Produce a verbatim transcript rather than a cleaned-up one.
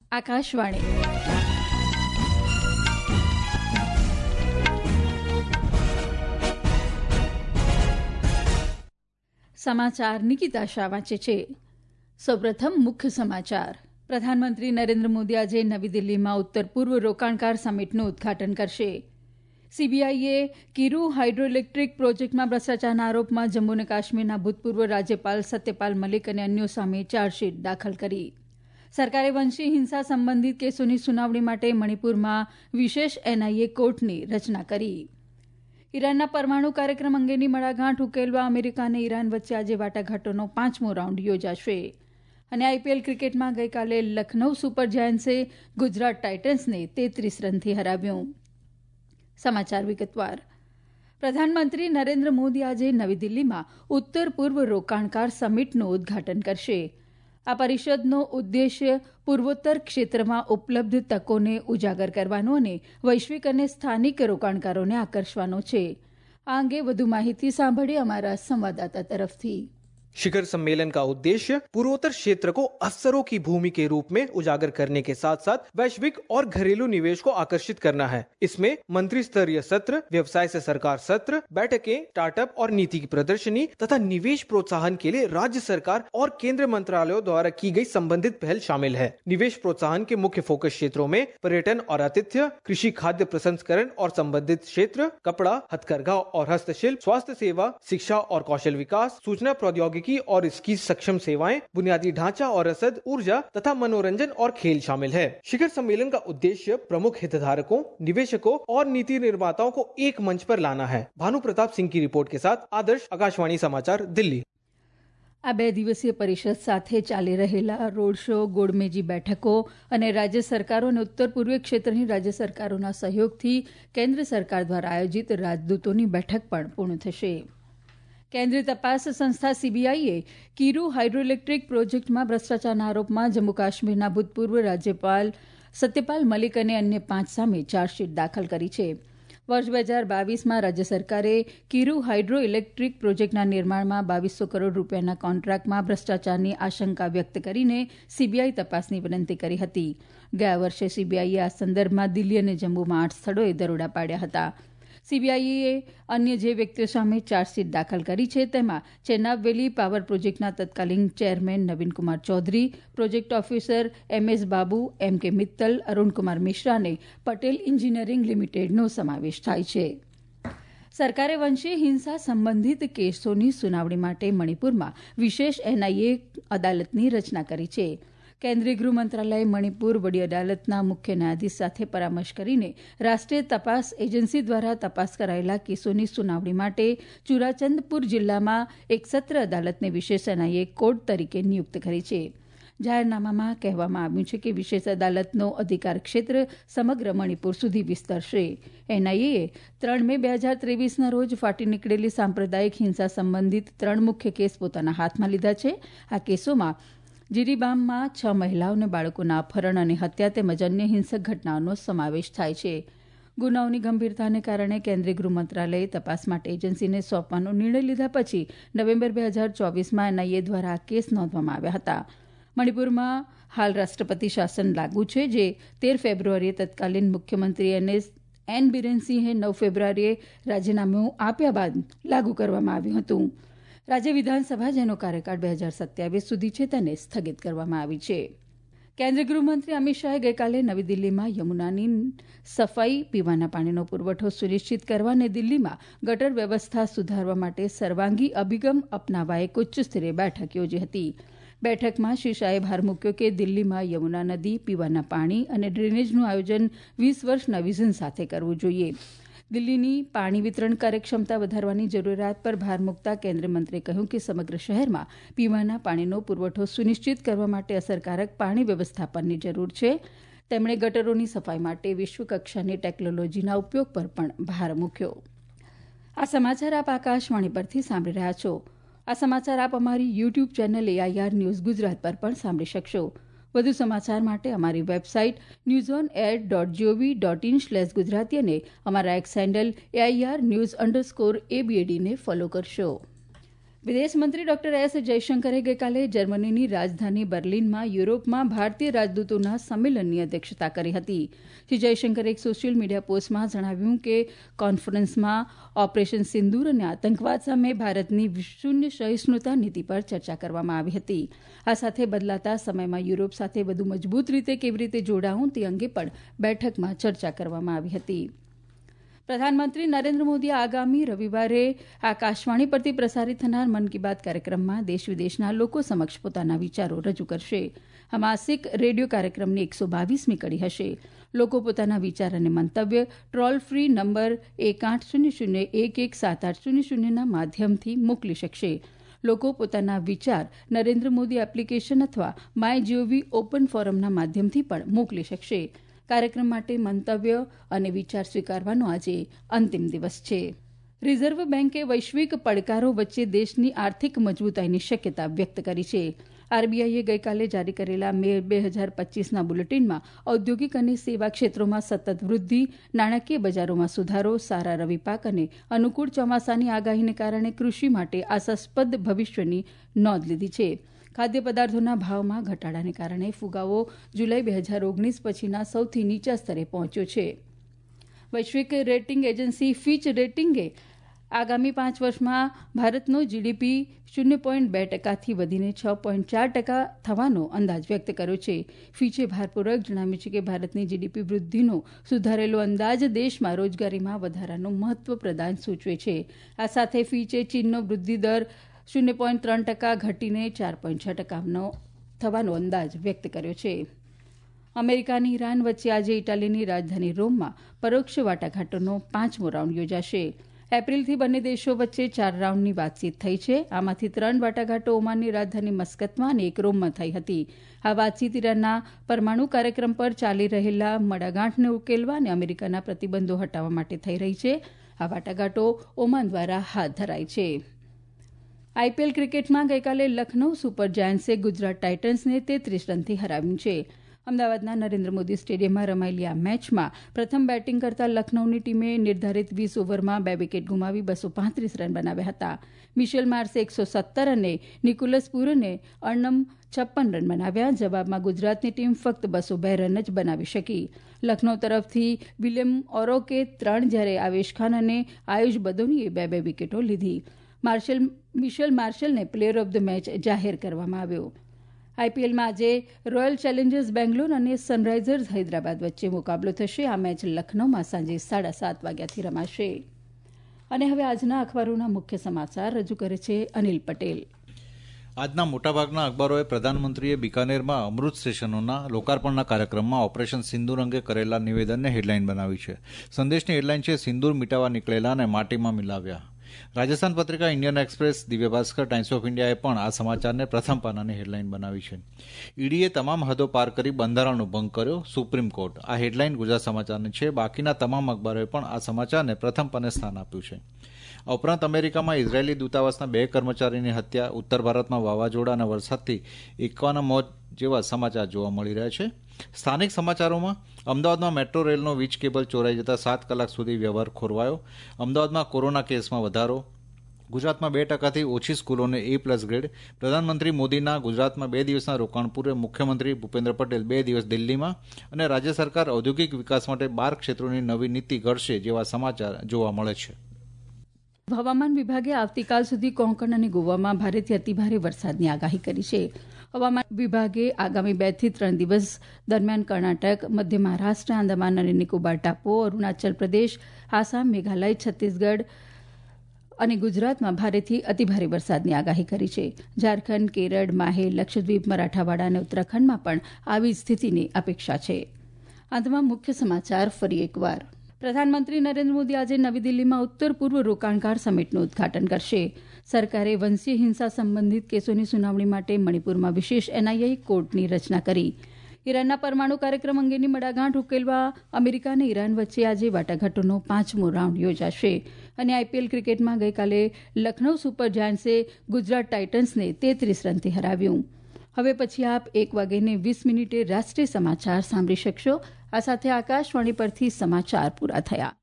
આકાશવાણી સમાચાર નિકિતા શાહ વાંચે છે. સૌપ્રથમ મુખ્ય સમાચાર. પ્રધાનમંત્રી નરેન્દ્ર મોદી આજે નવી દિલ્હીમાં ઉત્તર પૂર્વ રોકાણકાર સમિટનું ઉદઘાટન કરશે. સીબીઆઈએ કિરુ હાઇડ્રોઇલેક્ટ્રિક પ્રોજેક્ટમાં ભ્રષ્ટાચારના આરોપમાં જમ્મુ અને કાશ્મીરના ભૂતપૂર્વ રાજ્યપાલ સત્યપાલ મલિક અને અન્યો સામે ચાર્જશીટ દાખલ કરી. સરકારે વંશી હિંસા સંબંધિત કેસોની સુનાવણી માટે મણિપુરમાં વિશેષ એનઆઈએ કોર્ટની રચના કરી. ઈરાનના પરમાણુ કાર્યક્રમ અંગેની મડાગાંઠ ઉકેલવા અમેરિકા અને ઈરાન વચ્ચે આજે વાટાઘાટોનો પાંચમો રાઉન્ડ યોજાશે. અને આઈપીએલ ક્રિકેટમાં ગઈકાલે લખનૌ સુપર જાયન્ટ્સે ગુજરાત ટાઇટન્સને તેત્રીસ રનથી હરાવ્યું. સમાચાર વિગતવાર. પ્રધાનમંત્રી નરેન્દ્ર મોદી આજે નવી દિલ્હીમાં ઉત્તર પૂર્વ રોકાણકાર સમિટનું ઉદઘાટન કરશે. આ પરિષદનો ઉદ્દેશ્ય પૂર્વોત્તર ક્ષેત્રમાં ઉપલબ્ધ તકોને ઉજાગર કરવાનો અને વૈશ્વિક અને સ્થાનિક રોકાણકારોને આકર્ષવાનો છે. આ અંગે વધુ માહિતી સાંભળીએ અમારા સંવાદદાતા તરફથી. शिखर सम्मेलन का उद्देश्य पूर्वोत्तर क्षेत्र को अवसरों की भूमि के रूप में उजागर करने के साथ साथ वैश्विक और घरेलू निवेश को आकर्षित करना है. इसमें मंत्री स्तरीय सत्र, व्यवसाय से सरकार सत्र, बैठकें, स्टार्टअप और नीति की प्रदर्शनी तथा निवेश प्रोत्साहन के लिए राज्य सरकार और केंद्र मंत्रालयों द्वारा की गई संबंधित पहल शामिल है. निवेश प्रोत्साहन के मुख्य फोकस क्षेत्रों में पर्यटन और आतिथ्य, कृषि, खाद्य प्रसंस्करण और संबंधित क्षेत्र, कपड़ा, हथकरघा और हस्तशिल्प, स्वास्थ्य सेवा, शिक्षा और कौशल विकास, सूचना प्रौद्योगिकी और इसकी सक्षम सेवाएं, बुनियादी ढांचा और रसद, ऊर्जा तथा मनोरंजन और खेल शामिल है. शिखर सम्मेलन का उद्देश्य प्रमुख हितधारकों, निवेशकों और नीति निर्माताओं को एक मंच पर लाना है. भानु प्रताप सिंह की रिपोर्ट के साथ आदर्श, आकाशवाणी समाचार, दिल्ही. આ બે દિવસીય પરિષદ સાથે ચાલી રહેલા રોડ શો, ગોળમેજી બેઠકો અને રાજ્ય સરકારો અને ઉત્તર પૂર્વીય ક્ષેત્રની રાજ્ય સરકારોના સહયોગથી કેન્દ્ર સરકાર દ્વારા આયોજિત રાજદૂતોની બેઠક પણ પૂર્ણ થશે. કેન્દ્રીય તપાસ સંસ્થા સીબીઆઈએ કિરુ હાઇડ્રોઇલેક્ટ્રિક પ્રોજેક્ટમાં ભ્રષ્ટાચારના આરોપમાં જમ્મુ કાશ્મીરના ભૂતપૂર્વ રાજ્યપાલ સત્યપાલ મલિક અને અન્ય પાંચ સામે ચાર્જશીટ દાખલ કરી છે. વર્ષ બે હજાર બાવીસમાં રાજ્ય સરકારે કિરુ હાઇડ્રો ઇલેક્ટ્રિક પ્રોજેક્ટના નિર્માણમાં બાવીસો કરોડ રૂપિયાના કોન્ટ્રાક્ટમાં ભ્રષ્ટાચારની આશંકા વ્યક્ત કરીને સીબીઆઈ તપાસની વિનંતી કરી હતી. ગયા વર્ષે સીબીઆઈએ આ સંદર્ભમાં દિલ્હી અને જમ્મુમાં આઠ સ્થળોએ દરોડા પાડ્યા હતા. સીબીઆઈએ અન્ય જે વ્યક્તિઓ સામે ચાર્જશીટ દાખલ કરી છે તેમાં ચેન્નાબવેલી પાવર પ્રોજેક્ટના તત્કાલીન chairman Naveenkumar Chaudhary, project officer M S Babu, M K Mittal, Arunkumar Mishra અને પટેલ એન્જિનિયરિંગ લિમિટેડનો સમાવેશ થાય છે. સરકારે વંશીય હિંસા સંબંધિત કેસોની સુનાવણી માટે મણિપુરમાં વિશેષ એનઆઈએ અદાલતની રચના કરી છે. કેન્દ્રીય ગૃહ મંત્રાલયે મણિપુર વડી અદાલતના મુખ્ય ન્યાયાધીશ સાથે પરામર્શ કરીને રાષ્ટ્રીય તપાસ એજન્સી દ્વારા તપાસ કરાયેલા કેસોની સુનાવણી માટે ચુરાચંદપુર જિલ્લામાં એક સત્ર અદાલતને વિશેષ એનઆઈએ કોર્ટ તરીકે નિયુક્ત કરી છે. જાહેરનામામાં કહેવામાં આવ્યું છે કે વિશેષ અદાલતનો અધિકાર ક્ષેત્ર સમગ્ર મણિપુર સુધી વિસ્તરશે. એનઆઈએએ ત્રણ મે બે હજાર ત્રેવીસના રોજ ફાટી નીકળેલી સાંપ્રદાયિક હિંસા સંબંધિત ત્રણ મુખ્ય કેસ પોતાના હાથમાં લીધા છે. આ કેસોમાં જીરીબામમાં છ મહિલાઓ અને બાળકોના અપહરણ અને હત્યા તેમજ અન્ય હિંસક ઘટનાઓનો સમાવેશ થાય છે. ગુનાઓની ગંભીરતાને કારણે કેન્દ્રીય ગૃહ મંત્રાલયે તપાસ માટે એજન્સીને સોંપવાનો નિર્ણય લીધા પછી નવેમ્બર બે હજાર ચોવીસમાં એનઆઈએ દ્વારા આ કેસ નોંધવામાં આવ્યા હતા. મણિપુરમાં હાલ રાષ્ટ્રપતિ શાસન લાગુ છે, જે તેર ફેબ્રુઆરીએ તત્કાલીન મુખ્યમંત્રી એન બિરેનસિંહે નવ ફેબ્રુઆરીએ રાજીનામું આપ્યા બાદ લાગુ કરવામાં આવ્યું હતું. રાજ્ય વિધાનસભા જેનો કાર્યકાળ બે હજાર સત્યાવીસ સુધી છે તેને સ્થગિત કરવામાં આવી છે. કેન્દ્રીય ગૃહમંત્રી અમિત શાહે ગઈકાલે નવી દિલ્હીમાં યમુનાની સફાઈ, પીવાના પાણીનો પુરવઠો સુનિશ્ચિત કરવા અને દિલ્હીમાં ગટર વ્યવસ્થા સુધારવા માટે સર્વાંગી અભિગમ અપનાવવા એક ઉચ્ચસ્તરીય બેઠક યોજી હતી. બેઠકમાં શ્રી શાહે ભાર મૂક્યો કે દિલ્હીમાં યમુના નદી, પીવાના પાણી અને ડ્રેનેજનું આયોજન વીસ વર્ષના વિઝન સાથે કરવું જોઈએ. દિલ્હીની પાણી વિતરણ કાર્યક્ષમતા વધારવાની જરૂરિયાત પર ભાર મૂકતા કેન્દ્રીય મંત્રીએ કહ્યું કે સમગ્ર શહેરમાં પીવાના પાણીનો પુરવઠો સુનિશ્ચિત કરવા માટે અસરકારક પાણી વ્યવસ્થાપનની જરૂર છે. તેમણે ગટરોની સફાઈ માટે વિશ્વકક્ષાની ટેકનોલોજીના ઉપયોગ પર પણ ભાર મૂક્યો. આ સમાચાર આપ આકાશવાણી પરથી સાંભળી રહ્યા છો. આ સમાચાર આપ અમારી YouTube channel AIR news Gujarat પર પણ સાંભળી શકશો. વધુ સમાચાર માટે અમારી website news on air dot GOV dot in slash Gujarati અને અમારા X handle AIR news underscore એબીએડીને ફોલો કરશો. વિદેશ મંત્રી ડોક્ટર એસ જયશંકરે ગઈકાલે જર્મનીની રાજધાની બર્લિનમાં યુરોપમાં ભારતીય રાજદૂતોના સંમેલનની અધ્યક્ષતા કરી હતી. શ્રી જયશંકરે એક સોશિયલ મીડિયા પોસ્ટમાં જણાવ્યું કે કોન્ફરન્સમાં ઓપરેશન સિંદૂર અને આતંકવાદ સામે ભારતની શૂન્ય સહિષ્ણુતા નીતિ પર ચર્ચા કરવામાં આવી હતી. આ સાથે બદલાતા સમયમાં યુરોપ સાથે વધુ મજબૂત રીતે કેવી રીતે જોડાવું તે અંગે પણ બેઠકમાં ચર્ચા કરવામાં આવી હતી. પ્રધાનમંત્રી નરેન્દ્ર મોદી આગામી રવિવારે આકાશવાણી પરથી પ્રસારિત થનાર મન કી બાત કાર્યક્રમમાં દેશ વિદેશના લોકો સમક્ષ પોતાના વિચારો રજૂ કરશે. આ માસિક રેડિયો કાર્યક્રમની એકસો બાવીસમી કડી હશે. લોકો પોતાના વિચાર અને મંતવ્ય ટ્રોલ ફ્રી નંબર એક આઠ શૂન્ય શૂન્ય એક એક સાત આઠ શૂન્ય શૂન્યના માધ્યમથી મોકલી શકશે. લોકો પોતાના વિચાર નરેન્દ્ર મોદી એપ્લિકેશન અથવા માય જીઓવી ઓપન ફોરમના માધ્યમથી પણ મોકલી શકશે. કાર્યક્રમ માટે મંતવ્ય અને વિચાર સ્વીકારવાનો આજે અંતિમ દિવસ છે. રિઝર્વ બેન્કે વૈશ્વિક પડકારો વચ્ચે દેશની આર્થિક મજબૂતાઈની શક્યતા વ્યક્ત કરી છે. આરબીઆઈએ ગઈકાલે જારી કરેલા મે બે હજાર પચીસના બુલેટિનમાં ઔદ્યોગિક અને સેવા ક્ષેત્રોમાં સતત વૃદ્ધિ, નાણાકીય બજારોમાં સુધારો, સારા રવિ પાક અને અનુકૂળ ચોમાસાની આગાહીને કારણે કૃષિ માટે આશાસ્પદ ભવિષ્યની નોંધ લીધી છે. ખાદ્ય પદાર્થોના ભાવમાં ઘટાડાને કારણે ફુગાવો જુલાઈ બે હજાર ઓગણીસ પછીના સૌથી નીચા સ્તરે પહોંચ્યો છે. વૈશ્વિક રેટિંગ એજન્સી ફીચ રેટિંગે આગામી પાંચ વર્ષમાં ભારતનો જીડીપી શૂન્ય પોઈન્ટ બે ટકાથી વધીને છ પોઈન્ટ ચાર ટકા થવાનો અંદાજ વ્યક્ત કર્યો છે. ફીચે ભારપૂર્વક જણાવ્યું છે કે ભારતની જીડીપી વૃદ્ધિનો સુધારેલો અંદાજ દેશમાં રોજગારીમાં વધારાનું મહત્વ પ્રદાન સૂચવે છે. આ સાથે ફીચે ચીનનો વૃદ્ધિ દર શૂન્ય પોઈન્ટ ત્રણ ટકા ઘટીને ચાર પોઈન્ટ છ ટકાનો થવાનો અંદાજ વ્યક્ત કર્યો છે. અમેરિકા અને ઈરાન વચ્ચે આજે ઇટાલીની રાજધાની રોમમાં પરોક્ષ વાટાઘાટોનો પાંચમો રાઉન્ડ યોજાશે. એપ્રિલથી બંને દેશો વચ્ચે ચાર રાઉન્ડની વાતચીત થઈ છે. આમાંથી ત્રણ વાટાઘાટો ઓમાનની રાજધાની મસ્કતમાં અને એક રોમમાં થઈ હતી. આ વાતચીત ઈરાનના પરમાણુ કાર્યક્રમ પર ચાલી રહેલા મડાગાંઠને ઉકેલવા અને અમેરિકાના પ્રતિબંધો હટાવવા માટે થઈ રહી છે. આ વાટાઘાટો ઓમાન દ્વારા હાથ ધરાઈ છે. આઈપીએલ ક્રિકેટમાં ગઈકાલે લખનૌ સુપર જાયન્ટ્સે ગુજરાત ટાઇટન્સને તેત્રીસ રનથી હરાવ્યું છે. અમદાવાદના નરેન્દ્ર મોદી સ્ટેડિયમમાં રમાયેલી આ મેચમાં પ્રથમ બેટિંગ કરતા લખનૌની ટીમે નિર્ધારિત વીસ ઓવરમાં બે વિકેટ ગુમાવી બસો પાંત્રીસ રન બનાવ્યા હતા. મિશેલ માર્સે એકસો સત્તર અને નિકોલસ પૂરને અર્ણમ છપ્પન રન બનાવ્યા. જવાબમાં ગુજરાતની ટીમ ફક્ત બસો બે રન જ બનાવી શકી. લખનૌ તરફથી વિલિયમ ઓરોકે ત્રણ જ્યારે આવેશ ખાન અને આયુષ બદોનીએ બે બે વિકેટો લીધી. માર્શલ મિશેલ માર્શલને પ્લેયર ઓફ ધ મેચ જાહેર કરવામાં આવ્યો. આઈપીએલમાં આજે રોયલ ચેલેન્જર્સ બેંગ્લોર અને સનરાઇઝર્સ હૈદરાબાદ વચ્ચે મુકાબલો થશે. આ મેચ લખનૌમાં સાંજે સાડા સાત વાગ્યાથી રમાશે. અને હવે આજના અખબારોના મુખ્ય સમાચાર રજૂ કરે છે અનિલ પટેલ. આજના મોટાભાગના અખબારોએ પ્રધાનમંત્રીએ બિકાનેરમાં અમૃત સ્ટેશનોના લોકાર્પણના કાર્યક્રમમાં ઓપરેશન સિંદૂર અંગે કરેલા નિવેદનને હેડલાઇન બનાવી છે. સંદેશની હેડલાઇન છે, સિંદૂર મિટાવા નીકળેલા અને માટીમાં મિલાવ્યા. રાજસ્થાન પત્રિકા, Indian express, Divya Bhaskar, times of ઇન્ડિયાએ પણ આ સમાચારને પ્રથમ પાનાની હેડલાઇન બનાવી છે. ઈડીએ તમામ હદો પાર કરી બંધારણનો ભંગ કર્યો, સુપ્રીમ કોર્ટ. આ હેડલાઇન ગુજરાત સમાચારની છે. બાકીના તમામ અખબારોએ પણ આ સમાચારને પ્રથમ પાને સ્થાન આપ્યું છે. આ ઉપરાંત અમેરિકામાં ઇઝરાયેલી દૂતાવાસના બે કર્મચારીની હત્યા, ઉત્તર ભારતમાં વાવાઝોડા અને વરસાદથી એકાવન મોત જેવા સમાચાર જોવા મળી રહ્યા છે. સ્થાનિક સમાચારોમાં અમદાવાદમાં મેટ્રો રેલનો વીજ કેબલ ચોરાઈ જતા સાત કલાક સુધી વ્યવહાર ખોરવાયો. અમદાવાદમાં કોરોના કેસમાં વધારો. ગુજરાતમાં બે ટકાથી ઓછી સ્કૂલોને એ પ્લસ ગ્રેડ. પ્રધાનમંત્રી મોદીના ગુજરાતમાં બે દિવસના રોકાણ પૂર્વે મુખ્યમંત્રી ભૂપેન્દ્ર પટેલ બે દિવસ દિલ્હીમાં. અને રાજ્ય સરકાર ઔદ્યોગિક વિકાસ માટે બાર ક્ષેત્રોની નવી નીતિ ઘડશે જેવા સમાચાર જોવા મળે છે. હવામાન વિભાગે આવતીકાલ સુધી કોંકણ અને ગોવામાં ભારેથી અતિભારે વરસાદની આગાહી કરી છે. હવામાન વિભાગે આગામી બે થી ત્રણ દિવસ દરમિયાન કર્ણાટક, મધ્ય મહારાષ્ટ્ર, આંદામાન અને નિકોબાર ટાપુઓ, અરુણાચલ પ્રદેશ, આસામ, મેઘાલય, છત્તીસગઢ અને ગુજરાતમાં ભારેથી અતિભારે વરસાદની આગાહી કરી છે. ઝારખંડ, કેરળ, માહે, લક્ષદ્વીપ, મરાઠાવાડા અને ઉત્તરાખંડમાં પણ આવી સ્થિતિની અપેક્ષા છે. અંતમાં મુખ્ય સમાચાર ફરી એકવાર. પ્રધાનમંત્રી નરેન્દ્ર મોદી આજે નવી દિલ્હીમાં ઉત્તર પૂર્વ રોકાણકાર સમિટનું ઉદઘાટન કરશે. સરકારે વંશીય હિંસા સંબંધિત કેસોની સુનાવણી માટે મણિપુરમાં વિશેષ એનઆઈએ કોર્ટની રચના કરી. ઈરાનના પરમાણુ કાર્યક્રમ અંગેની મડાગાંઠ ઉકેલવા અમેરિકા અને ઈરાન વચ્ચે આજે વાટાઘાટોનો પાંચમો રાઉન્ડ યોજાશે. અને આઈપીએલ ક્રિકેટમાં ગઈકાલે લખનૌ સુપર જાયન્ટ્સે ગુજરાત ટાઇટન્સને તેત્રીસ રનથી હરાવ્યું. હવે પછી આપ એક વાગ્યે વીસ મિનિટે રાષ્ટ્રીય સમાચાર સાંભળી શકશો. આ સાથે આકાશવાણી પરથી સમાચાર પૂરા થયા.